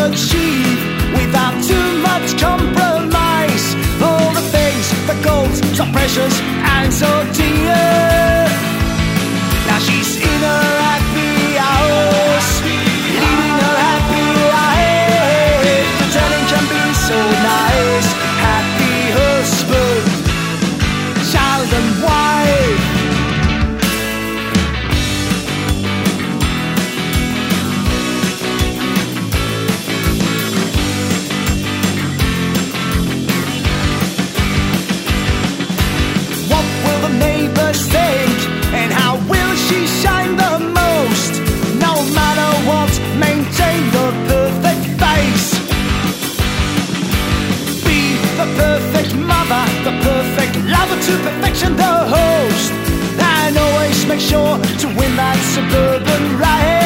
achieve without too much compromise. All the things, the goals, so precious and so dear. Now she's in her happy hours, leading her happy life. Pretending can be so nice. Happy husband, child and wife. What will the neighbors think, and how will she shine the most? No matter what, maintain the perfect face. Be the perfect mother, the perfect lover, to perfection the host, and always make sure to win that suburban race.